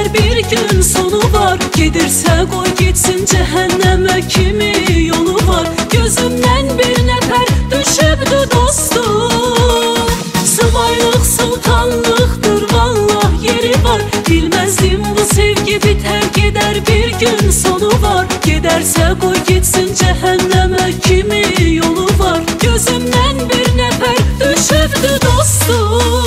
bir gün sonu var. Gedirse koy gitsin cehenneme kimi yolu var. Gözümden bir nefer düşübdü dostum. Sıvaylıq sultanlıqdır vallah yeri var. Bilmezdim bu sevgi biter gider bir gün sonu var. Giderse koy gitsin cehenneme kimi yolu var. Gözümden bir nefer düşübdü dostum.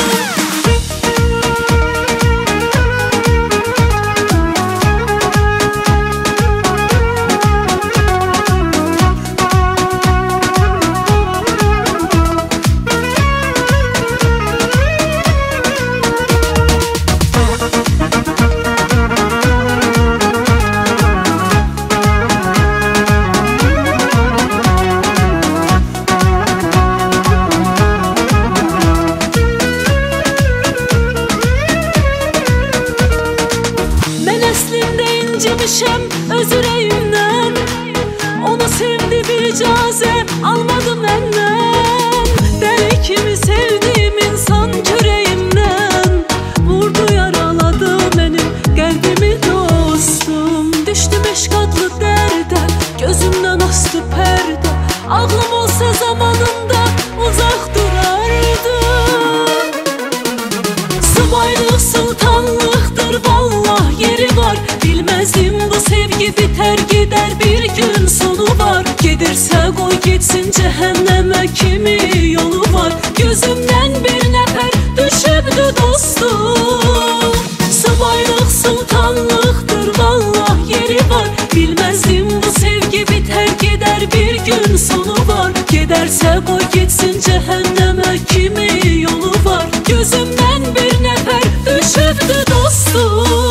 İncimişəm öz ürəyimdən. Onu sevdi bir icazə almadı məndən. Dəli kimi sevdiğim insan kürəyimdən. Vurdu yaraladı mənim qəlbimi dostum. Düşdüm eşqadlı dərdə, gözümdən astı pərdə. Ağlım olsa zamanında uzaq durardı. Sıvaylıq sultanlıqdır vallah yeri var. Bilmezdim bu sevgi biter gider bir gün sonu var. Gedirse koy gitsin cehenneme kimi yolu var. Gözümden bir nefer düşübdü dostum. Sıvaylıq sultanlıqdır vallah yeri var. Bilmezdim bu sevgi biter gider bir gün sonu var. Giderse koy gitsin cehenneme kimi yolu var. Gözümden bir nefer düşübdü dostum.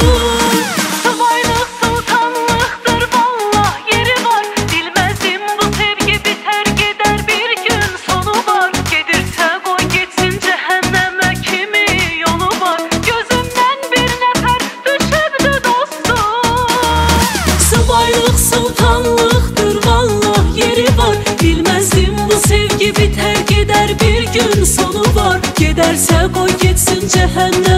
Sıvaylıq sultanlıqdır vallah yeri var. Bilmezdim bu sevgi biter gider bir gün sonu var. Giderse koy gitsin cehennem.